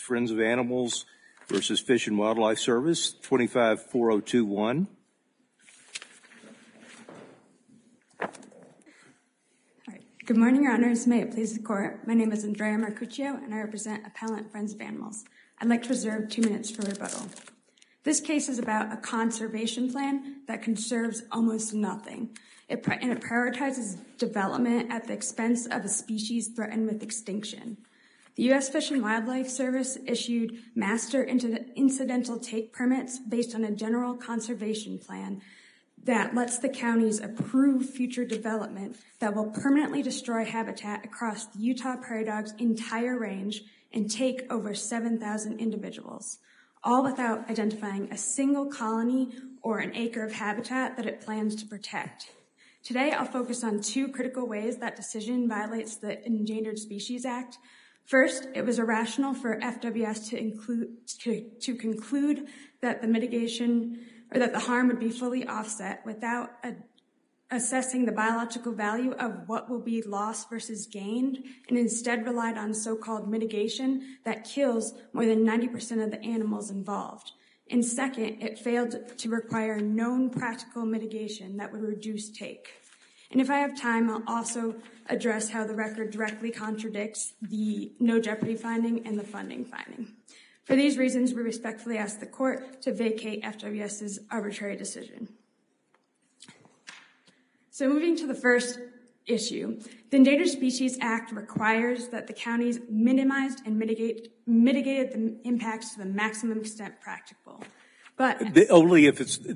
Friends of Animals versus Fish and Wildlife Service, 254021. Good morning, Your Honors. May it please the Court. My name is Andrea Marcuccio, and I represent Appellant Friends of Animals. I'd like to reserve 2 minutes for rebuttal. This case is about a conservation plan that conserves almost nothing. It prioritizes development at the expense of a species threatened with extinction. The U.S. Fish and Wildlife Service issued master incidental take permits based on a general conservation plan that lets the counties approve future development that will permanently destroy habitat across the Utah prairie dog's entire range and take over 7,000 individuals, all without identifying a single colony or an acre of habitat that it plans to protect. Today, I'll focus on 2 critical ways that decision violates the Endangered Species Act. First, it was irrational for FWS to conclude that the mitigation or that the harm would be fully offset without assessing the biological value of what will be lost versus gained, and instead relied on so-called mitigation that kills more than 90% of the animals involved. And second, it failed to require known practical mitigation that would reduce take. And if I have time, I'll also address how the record directly contradicts the no jeopardy finding and the funding finding. For these reasons, we respectfully ask the Court to vacate FWS's arbitrary decision. So moving to the first issue, the Endangered Species Act requires that the counties minimized and mitigated the impacts to the maximum extent practicable. But only if it's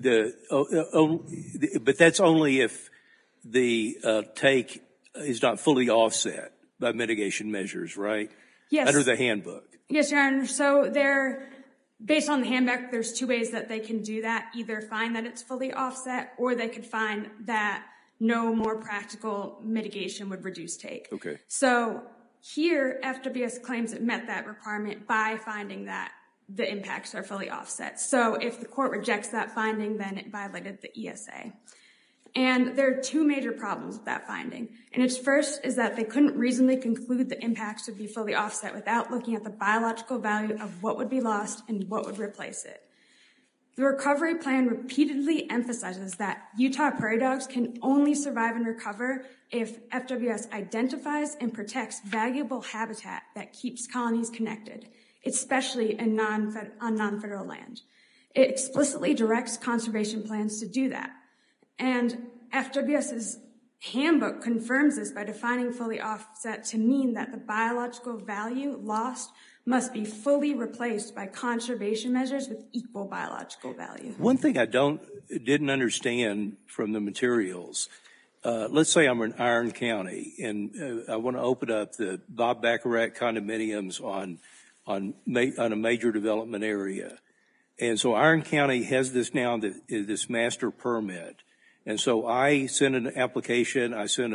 but that's only if the take is not fully offset by mitigation measures, right? Yes. Under the handbook. Yes, Your Honor. So based on the handbook, there's 2 ways that they can do that. Either find that it's fully offset, or they could find that no more practical mitigation would reduce take. Okay. So here, FWS claims it met that requirement by finding that the impacts are fully offset. So if the Court rejects that finding, then it violated the ESA. And there are 2 major problems with that finding. And its first is that they couldn't reasonably conclude the impacts would be fully offset without looking at the biological value of what would be lost and what would replace it. The recovery plan repeatedly emphasizes that Utah prairie dogs can only survive and recover if FWS identifies and protects valuable habitat that keeps colonies connected, especially on non-federal land. It explicitly directs conservation plans to do that. And FWS's handbook confirms this by defining fully offset to mean that the biological value lost must be fully replaced by conservation measures with equal biological value. One thing I didn't understand from the materials, let's say I'm in Iron County and I want to open up the Bob Bacharach condominiums on a major development area. And so Iron County has this this master permit. And so I send an application, I send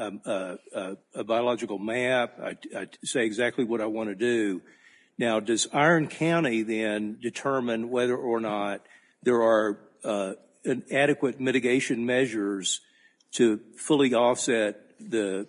a biological map, I say exactly what I want to do. Now, does Iron County then determine whether or not there are adequate mitigation measures to fully offset the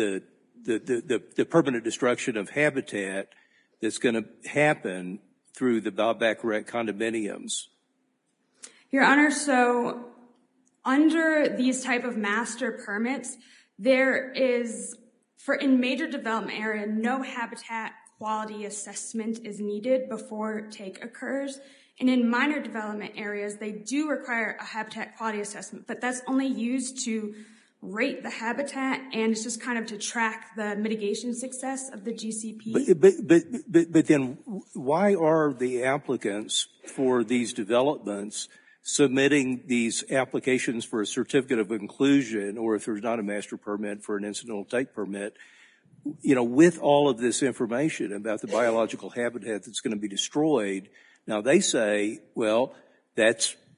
permanent destruction of habitat that's going to happen through the Bob Bacharach condominiums? Your Honor, so under these type of master permits, there is, in major development area, no habitat quality assessment is needed before take occurs. And in minor development areas, they do require a habitat quality assessment, but that's only used to rate the habitat, and it's just kind of to track the mitigation success of the GCP. But then why are the applicants for these developments submitting these applications for a certificate of inclusion, or if there's not a master permit, for an incidental take permit, with all of this information about the biological habitat that's going to be destroyed? Now they say, well, I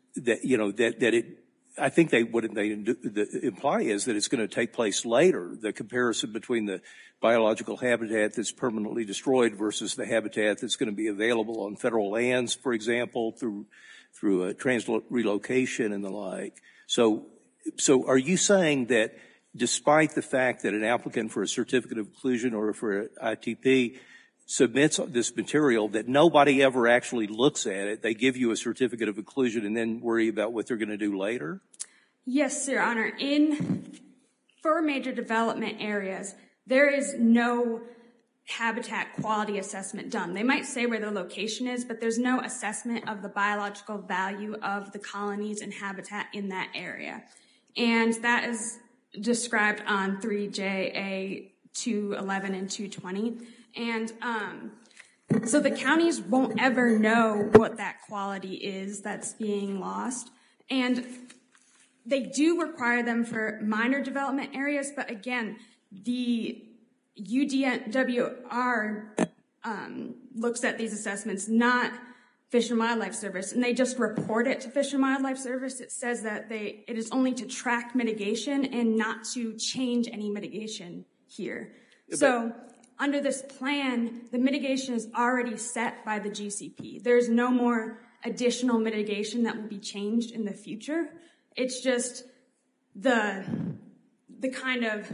think what they imply is that it's going to take place later, the comparison between the biological habitat that's permanently destroyed versus the habitat that's going to be available on federal lands, for example, through a relocation and the like. So are you saying that despite the fact that an applicant for a certificate of inclusion or for an ITP submits this material that nobody ever actually looks at it. They give you a certificate of inclusion and then worry about what they're going to do later? Yes, Your Honor. For major development areas, there is no habitat quality assessment done. They might say where the location is, but there's no assessment of the biological value of the colonies and habitat in that area. And that is described on 3JA 211 and 220. And so the counties won't ever know what that quality is that's being lost. And they do require them for minor development areas, but again, the UDWR looks at these assessments, not Fish and Wildlife Service, and they just report it to Fish and Wildlife Service. It says that it is only to track mitigation and not to change any mitigation here. So under this plan, the mitigation is already set by the GCP. There's no more additional mitigation that will be changed in the future. It's just the kind of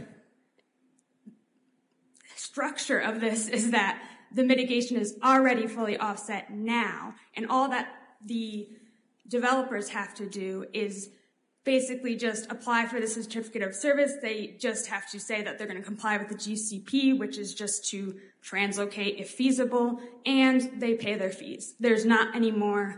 structure of this is that the mitigation is already fully offset now, and all that the developers have to do is basically just apply for the certificate of service. They just have to say that they're going to comply with the GCP, which is just to translocate if feasible, and they pay their fees. There's not any more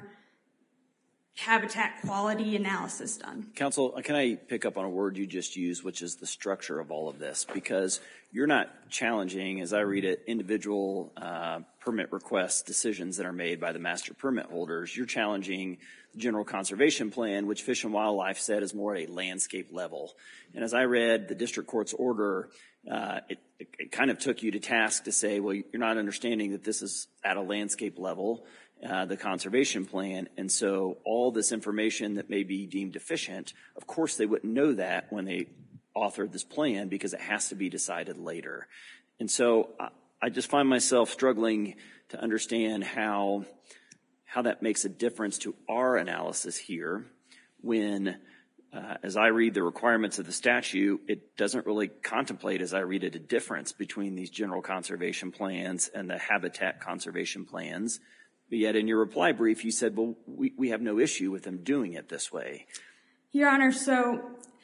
habitat quality analysis done. Counsel, can I pick up on a word you just used, which is the structure of all of this? Because you're not challenging, as I read it, individual permit request decisions that are made by the master permit holders. You're challenging the general conservation plan, which Fish and Wildlife said is more at a landscape level. And as I read the district court's order, it kind of took you to task to say, well, you're not understanding that this is at a landscape level, the conservation plan, and so all this information that may be deemed deficient, of course they wouldn't know that when they authored this plan because it has to be decided later. And so I just find myself struggling to understand how that makes a difference to our analysis here when, as I read the requirements of the statute, it doesn't really contemplate, as I read it, a difference between these general conservation plans and the habitat conservation plans. But yet in your reply brief, you said, well, we have no issue with them doing it this way. Your Honor, so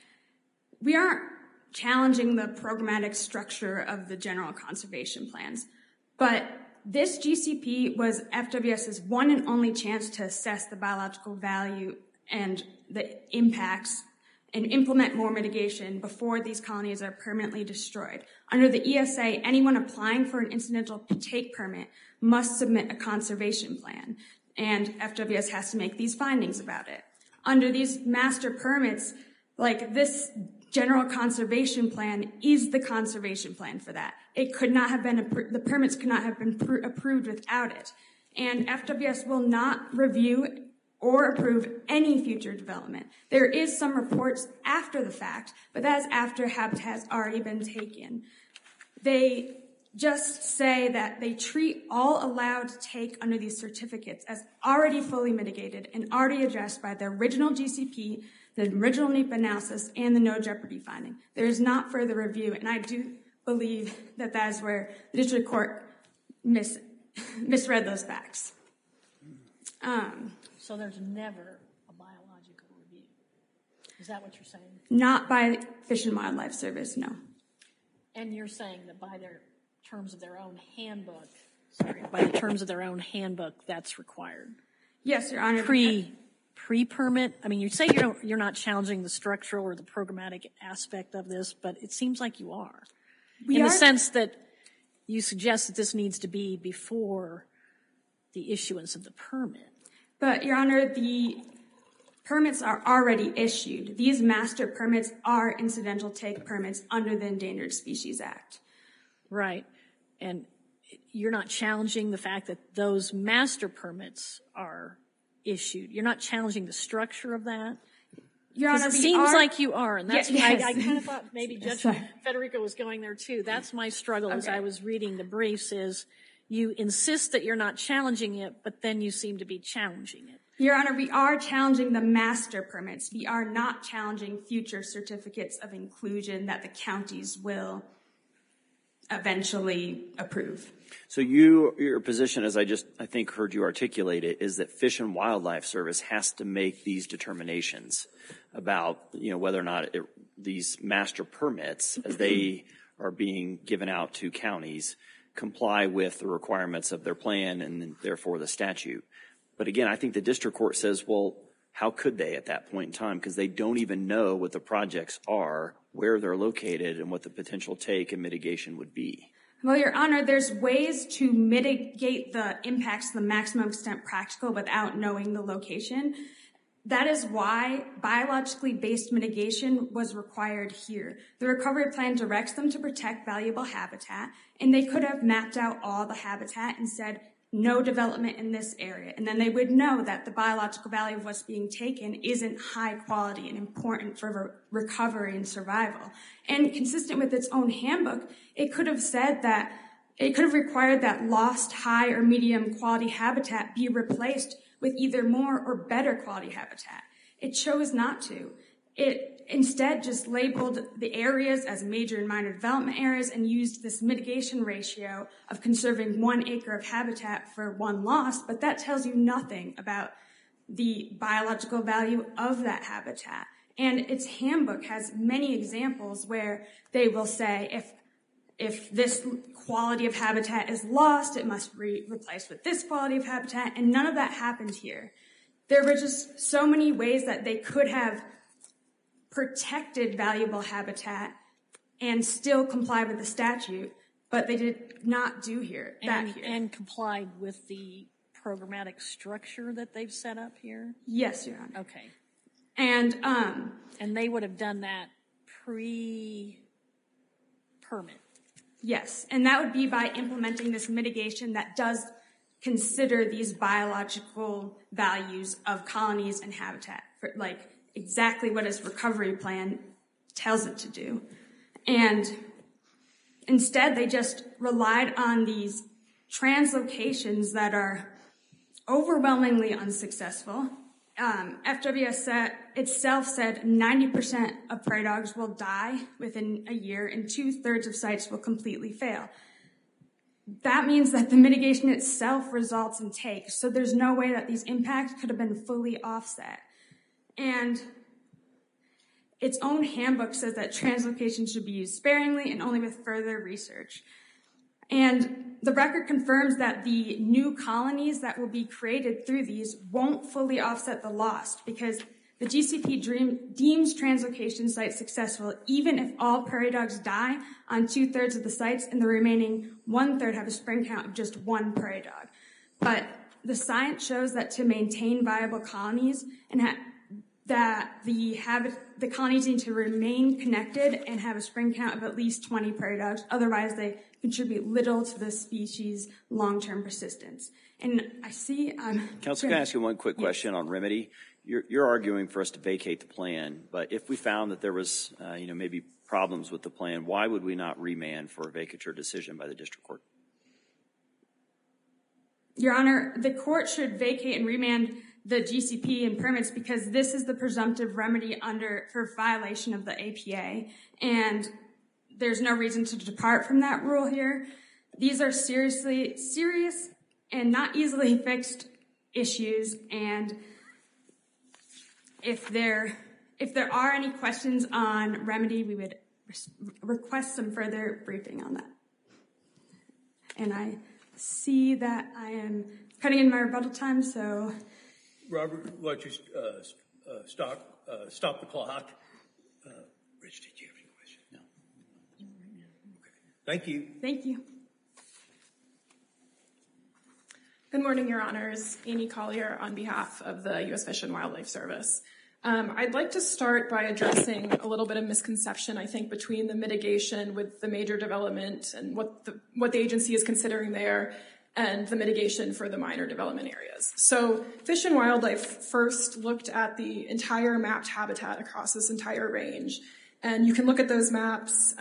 we aren't challenging the programmatic structure of the general conservation plans, but this GCP was FWS's one and only chance to assess the biological value and the impacts and implement more mitigation before these colonies are permanently destroyed. Under the ESA, anyone applying for an incidental take permit must submit a conservation plan, and FWS has to make these findings about it. Under these master permits, like this general conservation plan is the conservation plan for that. It could not have been, the permits could not have been approved without it. And FWS will not review or approve any future development. There is some reports after the fact, but that's after habitat has already been taken. They just say that they treat all allowed take under these certificates as already fully mitigated and already addressed by the original GCP, the original NEPA analysis, and the no jeopardy finding. There is not further review, and I do believe that that is where the district court misread those facts. So there's never a biological review. Is that what you're saying? Not by Fish and Wildlife Service, no. And you're saying that by their terms of their own handbook, by the terms of their own handbook, that's required? Yes, Your Honor. Pre-permit? I mean, you say you're not challenging the structural or the programmatic aspect of this, but it seems like you are. In the sense that you suggest that this needs to be before the issuance of the permit. But, Your Honor, the permits are already issued. These master permits are incidental take permits under the Endangered Species Act. Right. And you're not challenging the fact that those master permits are issued. You're not challenging the structure of that? Your Honor, it seems like you are, and that's yes. I kind of thought maybe Judge Federico was going there too. That's my struggle as I was reading the briefs is you insist that you're not challenging it, but then you seem to be challenging it. Your Honor, we are challenging the master permits. We are not challenging future certificates of inclusion that the counties will eventually approve. So your position, as I think heard you articulate it, is that Fish and Wildlife Service has to make these determinations about, whether or not these master permits, as they are being given out to counties, comply with the requirements of their plan and therefore the statute. But again, I think the district court says, well, how could they at that point in time? Because they don't even know what the projects are, where they're located, and what the potential take and mitigation would be. Well, Your Honor, there's ways to mitigate the impacts to the maximum extent practical without knowing the location. That is why biologically based mitigation was required here. The recovery plan directs them to protect valuable habitat, and they could have mapped out all the habitat and said, no development in this area. And then they would know that the biological value of what's being taken isn't high quality and important for recovery and survival. And consistent with its own handbook, it could have said that, it could have required that lost high or medium quality habitat be replaced with either more or better quality habitat. It chose not to. It instead just labeled the areas as major and minor development areas and used this mitigation ratio of conserving 1 acre of habitat for 1 loss, but that tells you nothing about the biological value of that habitat. And its handbook has many examples where they will say if this quality of habitat is lost, it must be replaced with this quality of habitat, and none of that happened here. There were just so many ways that they could have protected valuable habitat and still comply with the statute, but they did not do that here. And complied with the programmatic structure that they've set up here? Yes, Your Honor. Okay. And they would have done that pre-permit? Yes, and that would be by implementing this mitigation that does consider these biological values of colonies and habitat, like exactly what its recovery plan tells it to do. And instead, they just relied on these translocations that are overwhelmingly unsuccessful. FWS itself said 90% of prairie dogs will die within a year and 2/3 of sites will completely fail. That means that the mitigation itself results in takes, so there's no way that these impacts could have been fully offset. And its own handbook says that translocation should be used sparingly and only with further research. And the record confirms that the new colonies that will be created through these won't fully offset the loss because the GCP deems translocation sites successful even if all prairie dogs die on 2/3 of the sites and the remaining 1/3 have a spring count of just 1 prairie dog. But the science shows that to maintain viable colonies and that the colonies need to remain connected and have a spring count of at least 20 prairie dogs. Otherwise, they contribute little to the species' long-term persistence. And I see Council, can I ask you one quick question on remedy? You're arguing for us to vacate the plan, but if we found that there was, maybe problems with the plan, why would we not remand for a vacatur decision by the district court? Your Honor, the court should vacate and remand the GCP and permits because this is the presumptive remedy for violation of the APA, and there's no reason to depart from that rule here. These are serious and not easily fixed issues, and if there are any questions on remedy, we would request some further briefing on that. And I see that I am cutting in my rebuttal time, so. Robert, why don't you stop the clock? Rich, did you have any questions? No. Okay. Thank you. Thank you. Good morning, Your Honors. Amy Collier on behalf of the U.S. Fish and Wildlife Service. I'd like to start by addressing a little bit of misconception, I think, between the mitigation with the major development and what the agency is considering there and the mitigation for the minor development areas. So Fish and Wildlife first looked at the entire mapped habitat across this entire range. And you can look at those maps.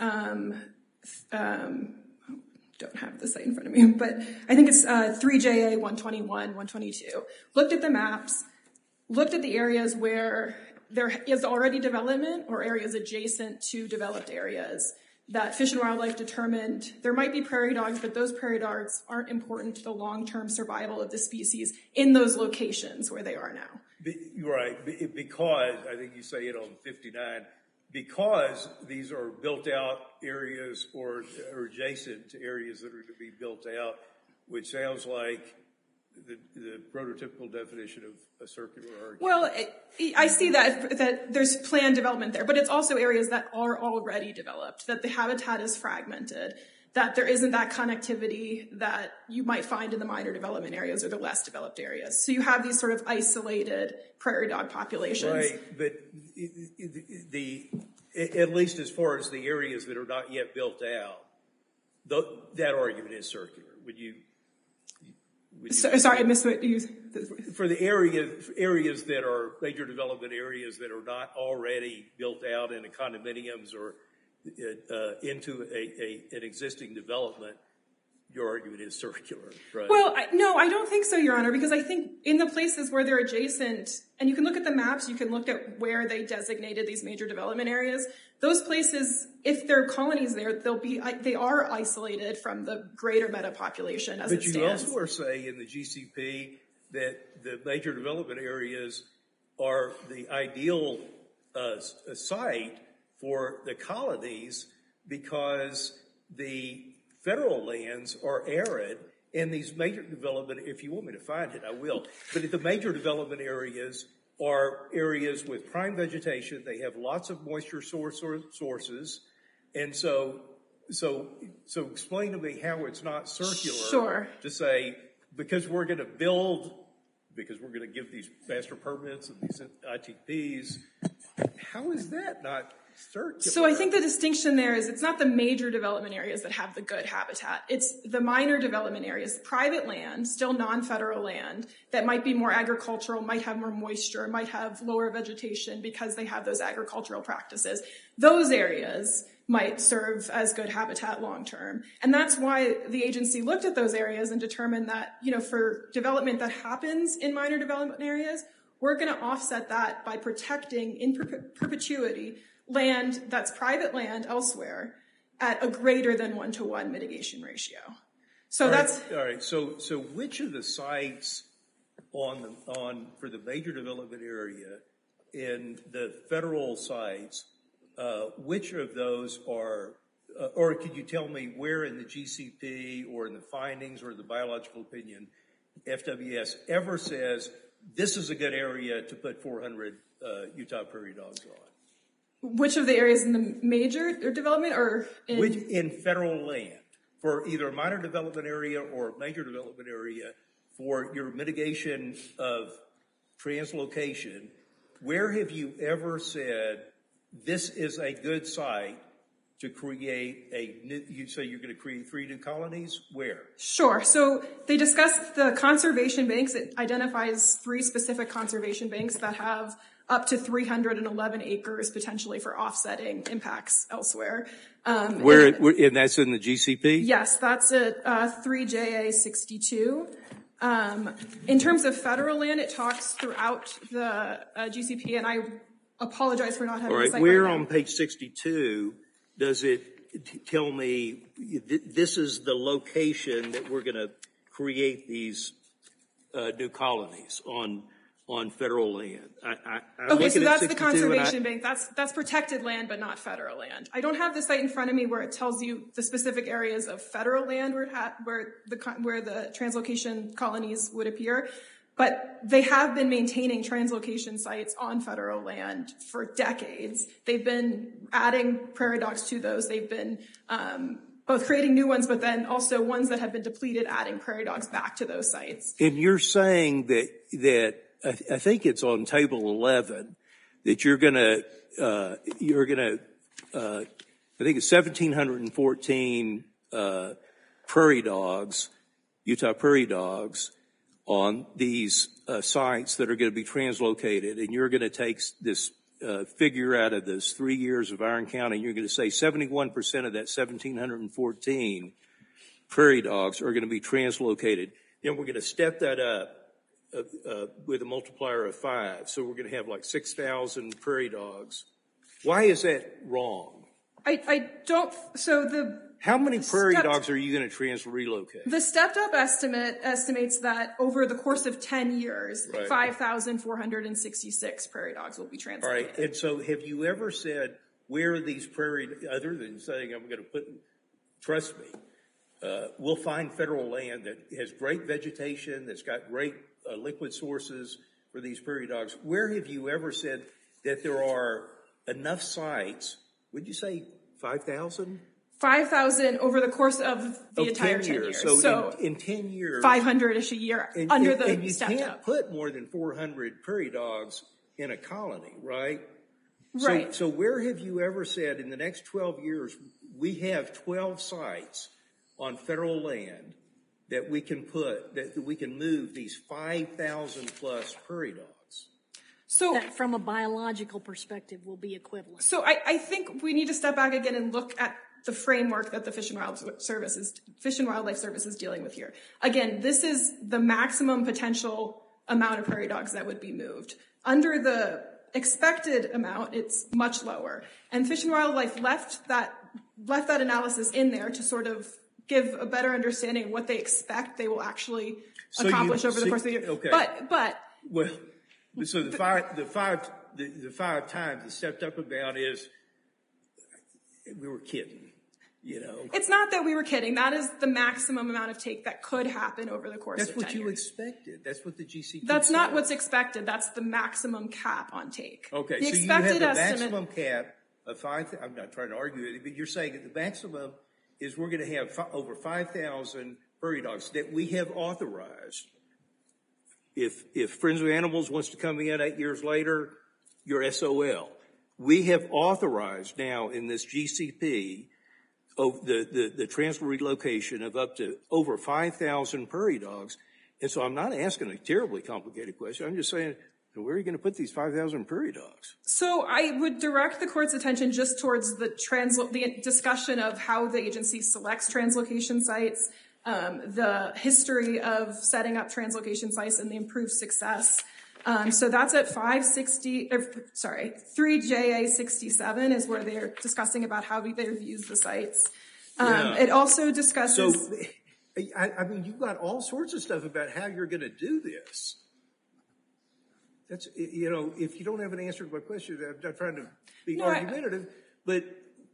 Don't have the site in front of me, but I think it's 3JA 121, 122. Looked at the maps, looked at the areas where there is already development or areas adjacent to developed areas, that Fish and Wildlife determined there might be prairie dogs, but those prairie dogs aren't important to the long-term survival of the species in those locations where they are now. You're right, because, I think you say it on 59, because these are built-out areas or adjacent to areas that are to be built out, which sounds like the prototypical definition of a circular argument. Well, I see that there's planned development there, but it's also areas that are already developed, that the habitat is fragmented, that there isn't that connectivity that you might find in the minor development areas or the less developed areas. So you have these sort of isolated prairie dog populations. Right, but at least as far as the areas that are not yet built out, that argument is circular. Would you sorry, I missed what you... For the areas that are major development areas that are not already built out into condominiums or into an existing development, your argument is circular, right? Well, no, I don't think so, Your Honor, because I think in the places where they're adjacent, and you can look at the maps, you can look at where they designated these major development areas. Those places, if there are colonies there, they are isolated from the greater meta population as it stands. But you also are saying in the GCP that the major development areas are the ideal site for the colonies because the federal lands are arid, and these major development, if you want me to find it, I will, but the major development areas are areas with prime vegetation. They have lots of moisture sources, and so explain to me how it's not circular. Sure. To say, because we're going to give these master permits and these ITPs, how is that not circular? So I think the distinction there is it's not the major development areas that have the good habitat. It's the minor development areas, private land, still non-federal land, that might be more agricultural, might have more moisture, might have lower vegetation because they have those agricultural practices. Those areas might serve as good habitat long-term. And that's why the agency looked at those areas and determined that, for development that happens in minor development areas, we're going to offset that by protecting in perpetuity land that's private land elsewhere at a greater than 1-to-1 mitigation ratio. So all right. So which of the sites for the major development area in the federal sites, which of those are, or could you tell me where in the GCP or in the findings or the biological opinion, FWS ever says this is a good area to put 400 Utah prairie dogs on? Which of the areas in the major development or in federal land for either a minor development area or major development area for your mitigation of translocation? Where have you ever said this is a good site to create you say you're going to create 3 new colonies? Where? Sure. So they discussed the conservation banks. It identifies 3 specific conservation banks that have up to 311 acres potentially for offsetting impacts elsewhere. And that's in the GCP? Yes, that's at 3JA62. In terms of federal land, it talks throughout the GCP, and I apologize for not having the site. Where on page 62 does it tell me this is the location that we're going to create these new colonies on federal land? Okay, so that's the conservation bank. That's protected land, but not federal land. I don't have the site in front of me where it tells you the specific areas of federal land where the translocation colonies would appear, but they have been maintaining translocation sites on federal land for decades. They've been adding prairie dogs to those. They've been both creating new ones, but then also ones that have been depleted, adding prairie dogs back to those sites. And you're saying that I think it's on table 11 that you're going to I think it's 1,714 prairie dogs, Utah prairie dogs, on these sites that are going to be translocated, and you're going to take this figure out of this 3 years of Iron County, and you're going to say 71% of that 1,714 prairie dogs are going to be translocated. Then we're going to step that up with a multiplier of 5. So we're going to have like 6,000 prairie dogs. Why is that wrong? I don't, so the How many prairie dogs are you going to relocate? The stepped-up estimate estimates that over the course of 10 years, 5,466 prairie dogs will be translated. All right, and so have you ever said where these other than saying I'm going to put, trust me, we'll find federal land that has great vegetation, that's got great liquid sources for these prairie dogs. Where have you ever said that there are enough sites, would you say 5,000? 5,000 over the course of the entire 10 years. So in 10 years. 500-ish a year under the stepped up. And you can't put more than 400 prairie dogs in a colony, right? Right. So where have you ever said in the next 12 years, we have 12 sites on federal land that we can move these 5,000 plus prairie dogs? So that from a biological perspective will be equivalent. So I think we need to step back again and look at the framework that the Fish and Wildlife Service is dealing with here. Again, this is the maximum potential amount of prairie dogs that would be moved. Under the expected amount, it's much lower. And Fish and Wildlife left that analysis in there to sort of give a better understanding of what they expect they will actually accomplish over the course of the year. Okay. But so the five times the stepped up amount is we were kidding. You know, it's not that we were kidding. That is the maximum amount of take that could happen over the course of 10 years. That's what you expected. That's what the GCT That's said. not what's expected. That's the maximum cap on take. Okay, the so expected you have the estimate, maximum cap of 5,000. I'm not trying to argue it, but you're saying that the maximum is we're going to have over 5,000 prairie dogs that we have authorized. If Friends of Animals wants to come in 8 years later, you're SOL. We have authorized now in this GCP the transfer relocation of up to over 5,000 prairie dogs. And so I'm not asking a terribly complicated question. I'm just saying, where are you going to put these 5,000 prairie dogs? So I would direct the court's attention just towards the discussion of how the agency selects translocation sites, the history of setting up translocation sites and the improved success. So that's at 3JA67 is where they're discussing about how they've used the sites. It also discusses. So, I mean, you've got all sorts of stuff about how you're going to do this. That's, you know, if you don't have an answer to my question, I'm not trying to be argumentative, but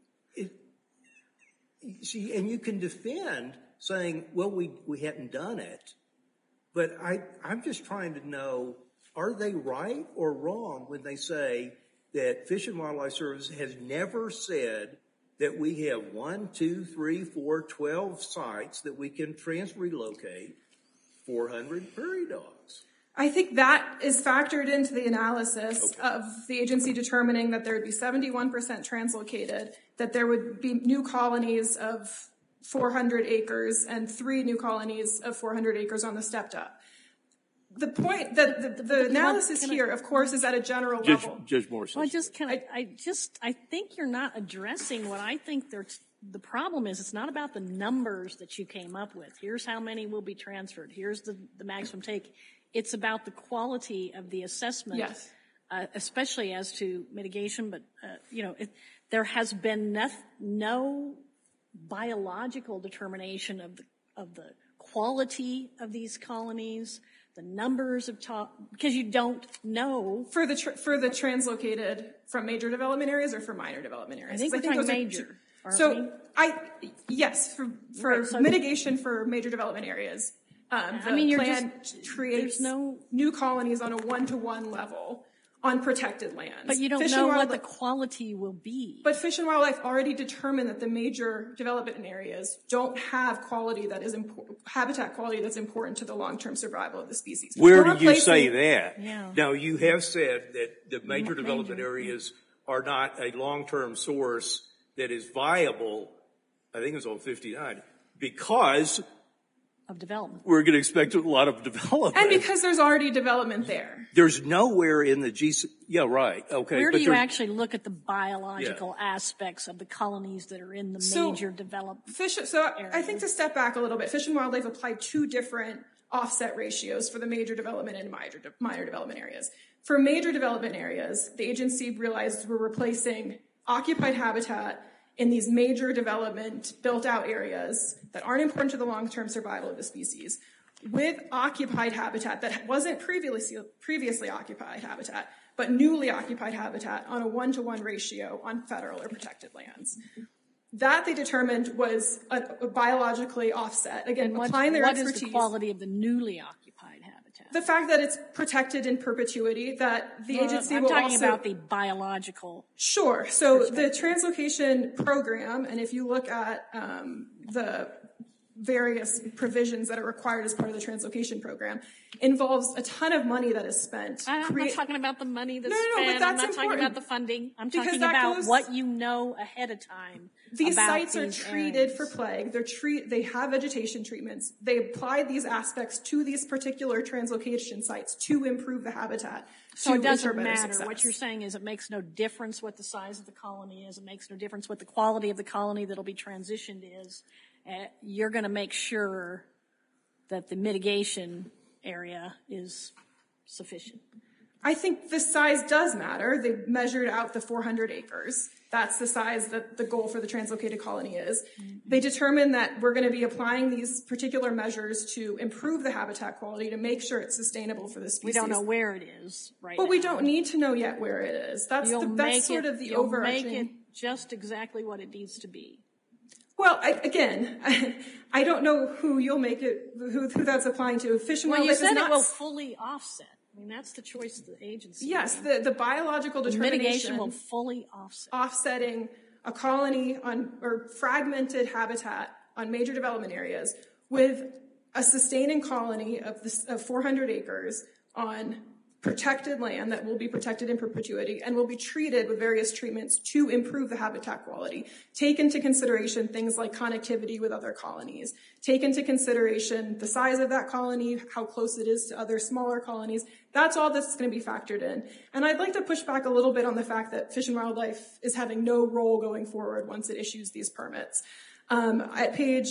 see, and you can defend saying, well, we hadn't done it, but I'm just trying to know, are they right or wrong when they say that Fish and Wildlife Service has never said that we have 1, 2, 3, 4, 12 sites that we can relocate 400 prairie dogs? I think that is factored into the analysis of the agency determining that there would be 71% translocated, that there would be new colonies of 400 acres and 3 new colonies of 400 acres on the stepped up. The point that the analysis here, of course, is at a general level. Judge Morris. Well, I think you're not addressing what I think the problem is. It's not about the numbers that you came up with. Here's how many will be transferred. Here's the maximum take. It's about the quality of the assessment, yes. Especially as to mitigation. But, there has been no biological determination of the quality of these colonies, the numbers of because you don't know. For the translocated from major development areas or for minor development areas? I think we're talking major. Yes, for mitigation for major development areas. The plan creates new colonies on a 1-to-1 level on protected lands. But you don't know what the quality will be. But Fish and Wildlife already determined that the major development areas don't have quality that is habitat quality that's important to the long-term survival of the species. Where do you say that? Yeah. Now, you have said that the major development areas are not a long-term source that is viable, I think it was on 59, because of development. We're going to expect a lot of development. And because there's already development there. There's nowhere in the GC. Yeah, right. Okay. Where do you actually look at the biological aspects of the colonies that are in the major development areas? I think to step back a little bit, Fish and Wildlife applied 2 different offset ratios for the major development and minor development areas. For major development areas, the agency realized we're replacing occupied habitat in these major development built-out areas that aren't important to the long-term survival of the species with occupied habitat that wasn't previously occupied habitat, but newly occupied habitat on a 1-to-1 ratio on federal or protected lands. That they determined was a biologically offset. Again, applying their expertise. What is the quality of the newly occupied habitat? The fact that it's protected in perpetuity, that the agency will also— I'm talking about the biological. Sure. So the translocation program, and if you look at the various provisions that are required as part of the translocation program, involves a ton of money that is spent. I'm not talking about the money that's spent. But that's I'm not talking about the funding. I'm talking about what you know ahead of time. These sites are treated for plague. They have vegetation treatments. They apply these aspects to these particular translocation sites to improve the habitat. So it doesn't matter. What you're saying is it makes no difference what the size of the colony is. It makes no difference what the quality of the colony that'll be transitioned is. You're going to make sure that the mitigation area is sufficient. I think the size does matter. They measured out the 400 acres. That's the size that the goal for the translocated colony is. They determined that we're going to be applying these particular measures to improve the habitat quality to make sure it's sustainable for the species. We don't know where it is right now. But we don't need to know yet where it is. That's sort of the overarching. You'll make it just exactly what it needs to be. Well, I don't know who you'll make it, who that's applying to. Fish and Wildlife is not— Well, you said it will fully offset. I mean, that's the choice of the agency. Yes, the biological determination— Mitigation will fully offset. Offsetting a colony or fragmented habitat on major development areas with a sustaining colony of 400 acres on protected land that will be protected in perpetuity and will be treated with various treatments to improve the habitat quality. Take into consideration things like connectivity with other colonies. Take into consideration the size of that colony, how close it is to other smaller colonies. That's all that's going to be factored in. And I'd like to push back a little bit on the fact that Fish and Wildlife is having no role going forward once it issues these permits. At page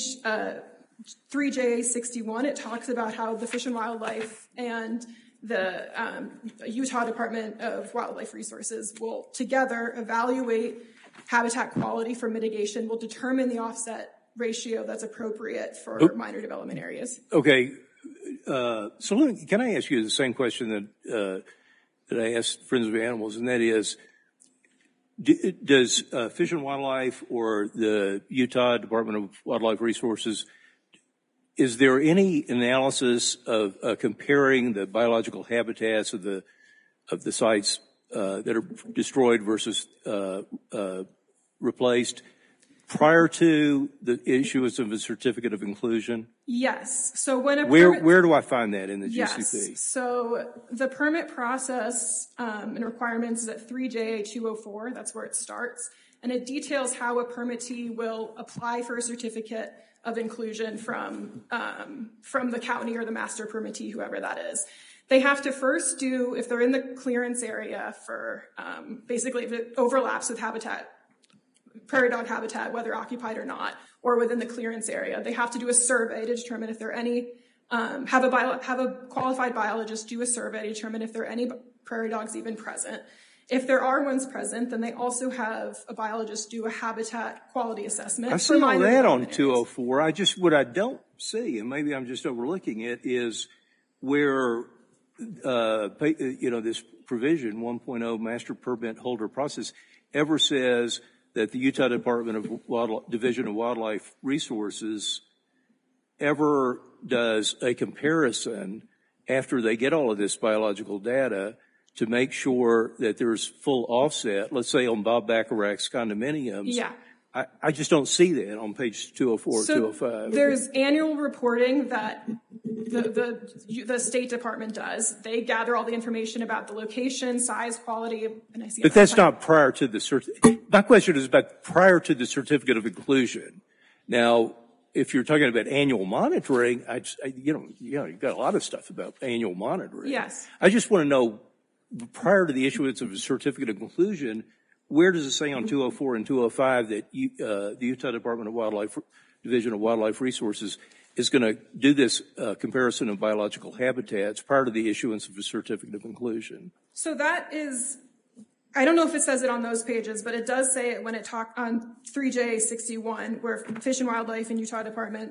3JA61, it talks about how the Fish and Wildlife and the Utah Department of Wildlife Resources will together evaluate habitat quality for mitigation, will determine the offset ratio that's appropriate for minor development areas. Okay. So can I ask you the same question that I asked Friends of Animals, and that is, does Fish and Wildlife or the Utah Department of Wildlife Resources, is there any analysis of comparing the biological habitats of the sites that are destroyed versus replaced prior to the issuance of a certificate of inclusion? Yes. So when where do I find that in the GCP? Yes. So the permit process and requirements is at 3JA204. That's where it starts, and it details how a permittee will apply for a certificate of inclusion from the county or the master permittee, whoever that is. They have to first do, if they're in the clearance area for, basically if it overlaps with habitat, prairie dog habitat, whether occupied or not, or within the clearance area, they have to do a survey to determine if there are any, have a qualified biologist do a survey to determine if there are any prairie dogs even present. If there are ones present, then they also have a biologist do a habitat quality assessment. I've seen all that on 204. What I don't see, and maybe I'm just overlooking it, is where, this provision 1.0 master permit holder process ever says that the Utah Department of Division of Wildlife Resources ever does a comparison after they get all of this biological data to make sure that there's full offset, let's say on Bob Bacharach's condominiums. Yeah. I just don't see that on page 204, so 205. There's annual reporting that the State Department does. They gather all the information about the location, size, quality, and I see. But that's not prior to the my question is about prior to the certificate of inclusion. Now, if you're talking about annual monitoring, you've got a lot of stuff about annual monitoring. Yes. I just want to know, prior to the issuance of a certificate of inclusion, where does it say on 204 and 205 that the Utah Department of Wildlife Division of Wildlife Resources is going to do this comparison of biological habitats prior to the issuance of a certificate of inclusion? So that is I don't know if it says it on those pages, but it does say it when it talked on 3J61, where Fish and Wildlife and Utah Department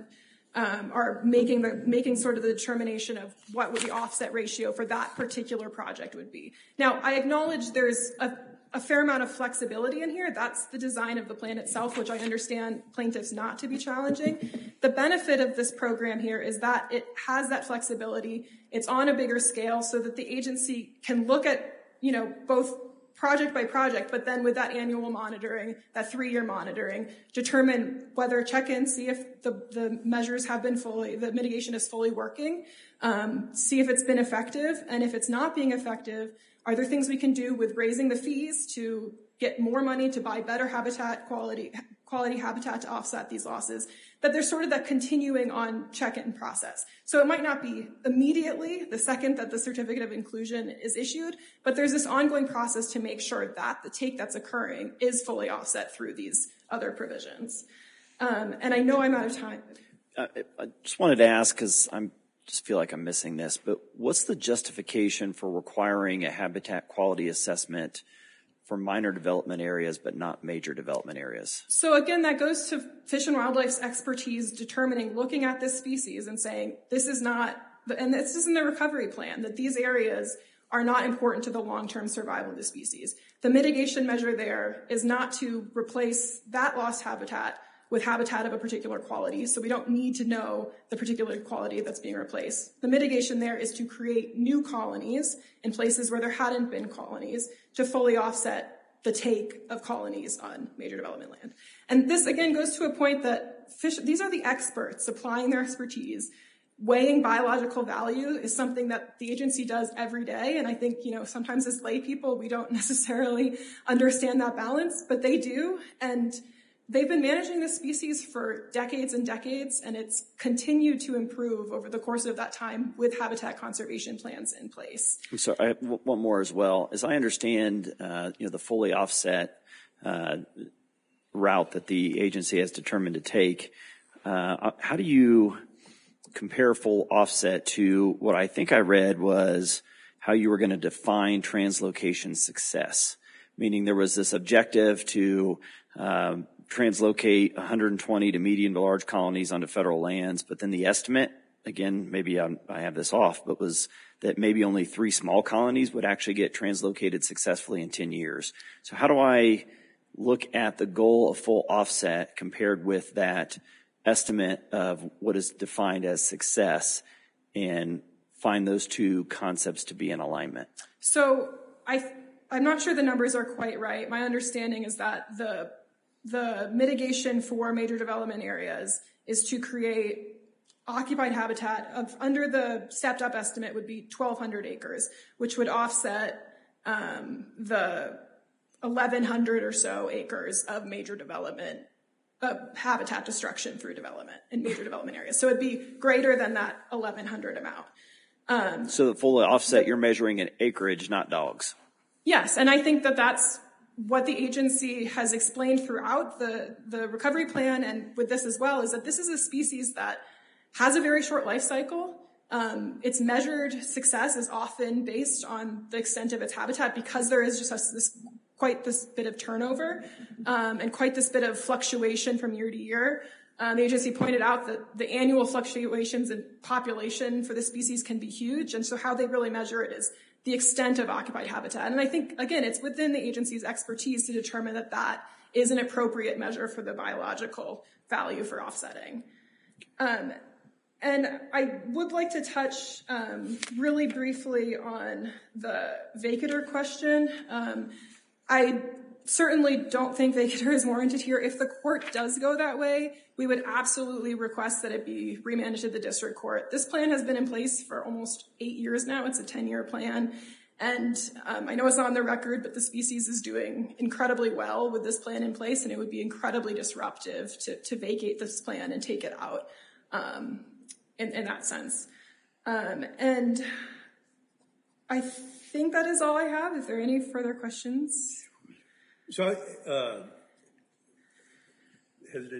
are making sort of the determination of what would the offset ratio for that particular project would be. Now, I acknowledge there's a fair amount of flexibility in here. That's the design of the plan itself, which I understand plaintiffs not to be challenging. The benefit of this program here is that it has that flexibility. It's on a bigger scale so that the agency can look at, both project by project, but then with that annual monitoring, that 3-year monitoring, determine whether check in, see if the measures have been the mitigation is fully working, see if it's been effective, and if it's not being effective, are there things we can do with raising the fees to get more money to buy better habitat, quality habitat to offset these losses? That there's sort of that continuing on check-in process. So it might not be immediately the second that the certificate of inclusion is issued, but there's this ongoing process to make sure that the take that's occurring is fully offset through these other provisions. And I know I'm out of time. I just wanted to ask, because I just feel like I'm missing this, but what's the justification for requiring a habitat quality assessment for minor development areas but not major development areas? So again, that goes to Fish and Wildlife's expertise looking at this species and saying, this is not, and this is in the recovery plan, that these areas are not important to the long-term survival of the species. The mitigation measure there is not to replace that lost habitat with habitat of a particular quality, so we don't need to know the particular quality that's being replaced. The mitigation there is to create new colonies in places where there hadn't been colonies to fully offset the take of colonies on major development land. And this, again, goes to a point that these are the experts applying their expertise. Weighing biological value is something that the agency does every day, and I think, sometimes as lay people, we don't necessarily understand that balance, but they do, and they've been managing this species for decades and decades, and it's continued to improve over the course of that time with habitat conservation plans in place. I'm sorry, I have one more as well. As I understand, the fully offset route that the agency has determined to take, how do you compare full offset to what I think I read was how you were going to define translocation success? Meaning there was this objective to translocate 120 to medium to large colonies onto federal lands, but then the estimate, again, maybe I have this off, but was that maybe only 3 small colonies would actually get translocated successfully in 10 years. So how do I look at the goal of full offset compared with that estimate of what is defined as success and find those two concepts to be in alignment? So I'm not sure the numbers are quite right. My understanding is that the mitigation for major development areas is to create occupied habitat of under the stepped up estimate would be 1,200 acres, which would offset the 1,100 or so acres of major development habitat destruction through development in major development areas. So it'd be greater than that 1,100 amount. So the full offset, you're measuring in acreage, not dogs. Yes, and I think that that's what the agency has explained throughout the recovery plan and with this as well, is that this is a species that has a very short life cycle. Its measured success is often based on the extent of its habitat because there is just quite this bit of turnover and quite this bit of fluctuation from year to year. The agency pointed out that the annual fluctuations in population for the species can be huge, and so how they really measure it is the extent of occupied habitat. And I think, again, it's within the agency's expertise to determine that that is an appropriate measure for the biological value for offsetting. And I would like to touch really briefly on the vacatur question. I certainly don't think vacatur is warranted here. If the court does go that way, we would absolutely request that it be remanded to the district court. This plan has been in place for almost 8 years now. It's a 10-year plan. And I know it's not on the record, but the species is doing incredibly well with this plan in place, and it would be incredibly disruptive to vacate this plan and take it out in that sense. And I think that is all I have. Is there any further questions? So I hesitate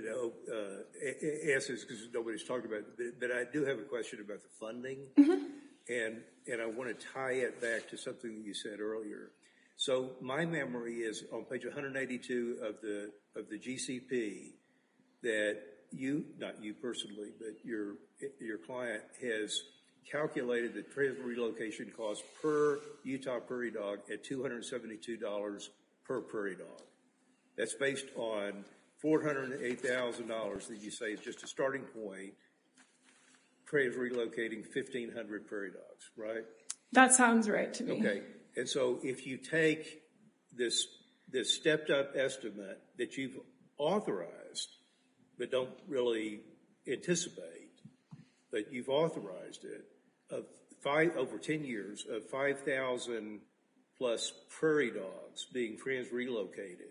to ask this because nobody's talked about it, but I do have a question about the funding, and I want to tie it back to something that you said earlier. So my memory is on page 182 of the GCP that you, not you personally, but your client has calculated the trans relocation cost per Utah prairie dog at $272 per prairie dog. That's based on $408,000 that you say is just a starting point, trans relocating 1,500 prairie dogs, right? That sounds right to me. Okay, and so if you take this stepped up estimate that you've authorized, but don't really anticipate, but you've authorized it, of over 10 years of 5,000 plus prairie dogs being trans relocated,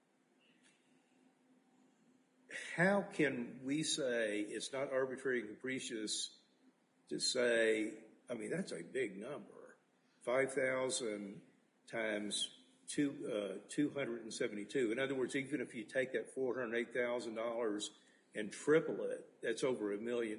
how can we say it's not arbitrary and capricious to say, I mean, that's a big number, 5,000 times 272. In other words, even if you take that $408,000 and triple it, that's over $1 million.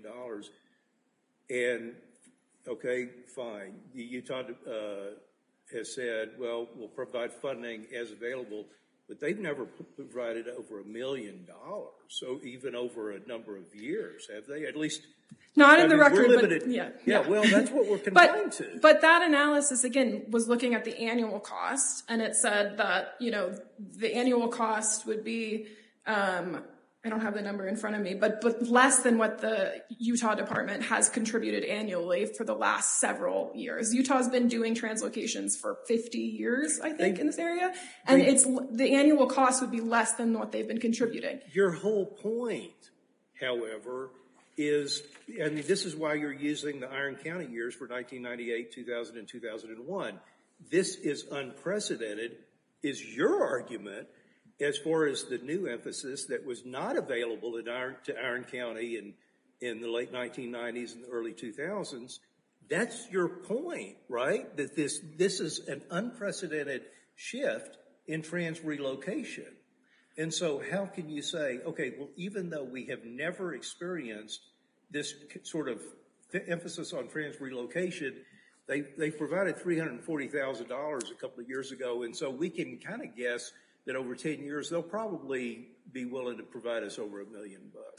And, okay, fine. The Utah has said, well, we'll provide funding as available, but they've never provided over $1 million. So even over a number of years, have they? At least not in the record, but yeah. Well, that's what we're confined to. But that analysis, again, was looking at the annual cost, and it said that, you know, the annual cost would be, I don't have the number in front of me, but less than what the Utah Department has contributed annually for the last several years. Utah's been doing translocations for 50 years, I think, in this area, and the annual cost would be less than what they've been contributing. Your whole point, however, is, I mean, this is why you're using the Iron County years for 1998, 2000, and 2001. This is unprecedented, is your argument, as far as the new emphasis that was not available to Iron County in the late 1990s and the early 2000s. That's your point, right? That this is an unprecedented shift in trans relocation. And so how can you say, okay, well, even though we have never experienced this sort of emphasis on trans relocation, they provided $340,000 a couple of years ago, and so we can kind of guess that over 10 years, they'll probably be willing to provide us over $1 million.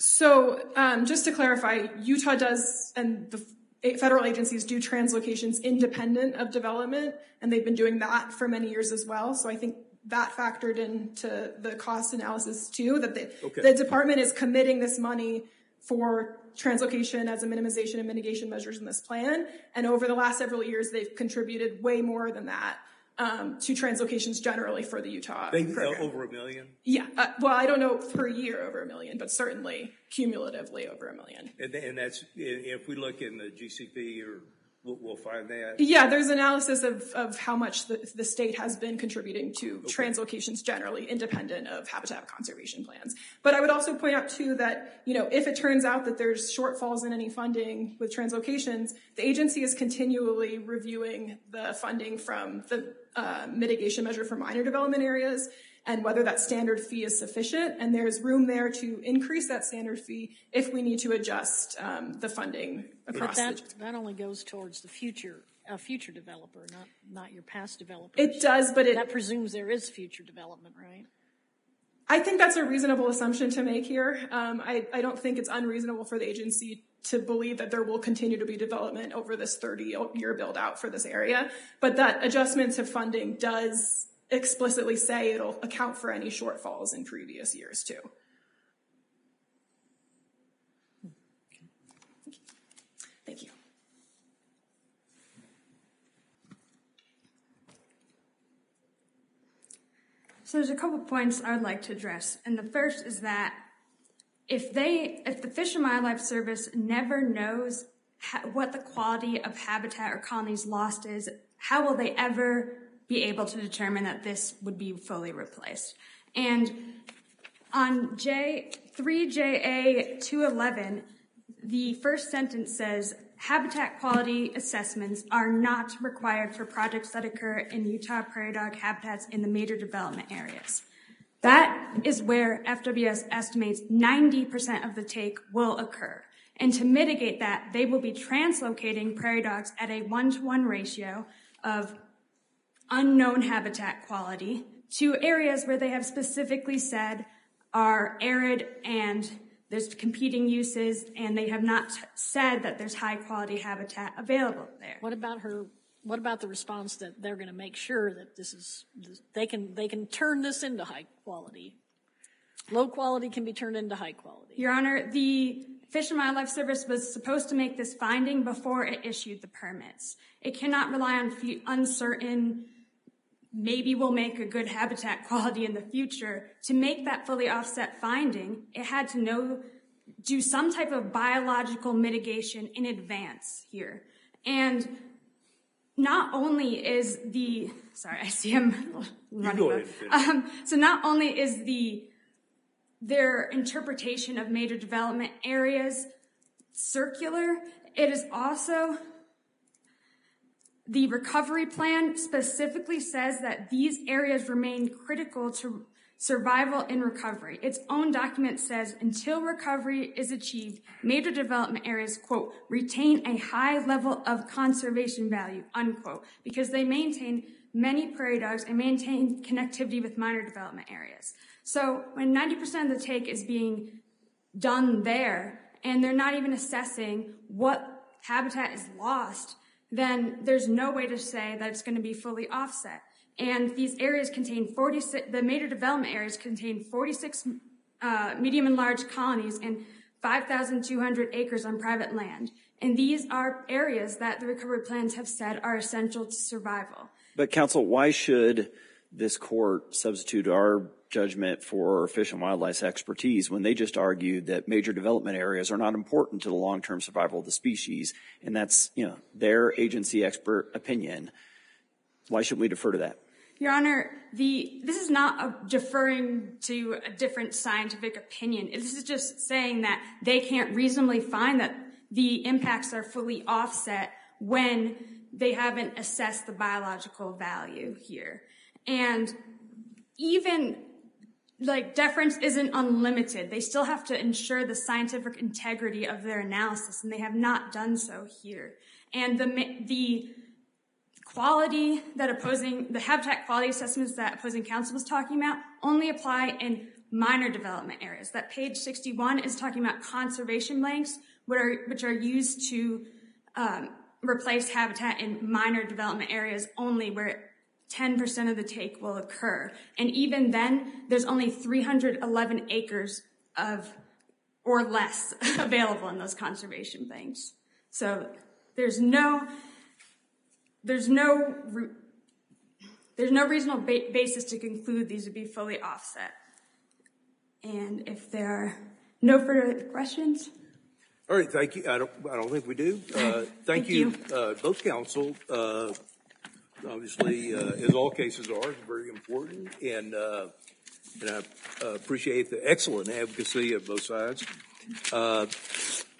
So just to clarify, Utah does, and the federal agencies do translocations independent of development, and they've been doing that for many years as well. So I think that factored into the cost analysis too, that the department is committing this money for translocation as a minimization and mitigation measures in this plan. And over the last several years, they've contributed way more than that to translocations generally for the Utah program. Over $1 million? Yeah. Well, I don't know per year over $1 million, but certainly cumulatively over $1 million. And that's, if we look in the GCP, we'll find that? Yeah, there's analysis of how much the state has been contributing to translocations generally, independent of habitat conservation plans. But I would also point out, too, that, you know, if it turns out that there's shortfalls in any funding with translocations, the agency is continually reviewing the funding from the mitigation measure for minor development areas and whether that standard fee is sufficient. And there's room there to increase that standard fee if we need to adjust the funding across But that only goes towards the future developer, not your past developers. It does, but that presumes there is future development, right? I think that's a reasonable assumption to make here. I don't think it's unreasonable for the agency to believe that there will continue to be development over this 30-year build out for this area, but that adjustment to funding does explicitly say it'll account for any shortfalls in previous years too. Thank you. So there's a couple points I would like to address. And the first is that if the Fish and Wildlife Service never knows what the quality of habitat or colonies lost is, how will they ever be able to determine that this would be fully replaced? And on 3JA211, the first sentence says, habitat quality assessments are not required for projects that occur in Utah prairie dog habitats in the major development areas. That is where FWS estimates 90% of the take will occur. And to mitigate that, they will be translocating prairie dogs at a 1-to-1 ratio of unknown habitat quality to areas where they have specifically said are arid and there's competing uses, and they have not said that there's high quality habitat available there. What about the response that they're going to make sure that they can turn this into high quality? Low quality can be turned into high quality. Your Honor, the Fish and Wildlife Service was supposed to make this finding before it issued the permits. It cannot rely on uncertain, maybe we'll make a good habitat quality in the future. To make that fully offset finding, it had to do some type of biological mitigation in advance here. And not only is sorry, I see him running. So not only is their interpretation of major development areas circular, it is also, the recovery plan specifically says that these areas remain critical to survival and recovery. Its own document says until recovery is achieved, major development areas, quote, retain a high level of conservation value, unquote, because they maintain many prairie dogs and maintain connectivity with minor development areas. So when 90% of the take is being done there, and they're not even assessing what habitat is lost, then there's no way to say that it's going to be fully offset. And these areas contain the major development areas contain 46 medium and large colonies and 5,200 acres on private land. And these are areas that the recovery plans have said are essential to survival. But counsel, why should this court substitute our judgment for Fish and Wildlife's expertise when they just argued that major development areas are not important to the long-term survival of the species, and that's, their agency expert opinion? Why should we defer to that? Your Honor, this is not deferring to a different scientific opinion. This is just saying that they can't reasonably find that the impacts are fully offset when they haven't assessed the biological value here. And even deference isn't unlimited. They still have to ensure the scientific integrity of their analysis, and they have not done so here. And the quality that the habitat quality assessments that opposing counsel was talking about only apply in minor development areas. That page 61 is talking about conservation blanks, which are used to replace habitat in minor development areas only, where 10% of the take will occur. And even then, there's only 311 acres or less available in those conservation banks. So there's no reasonable basis to conclude these would be fully offset. And if there are no further questions. All right, thank you. I don't think we do. Thank you, both counsel. Obviously, as all cases are, it's very important, and I appreciate the excellent advocacy of both sides.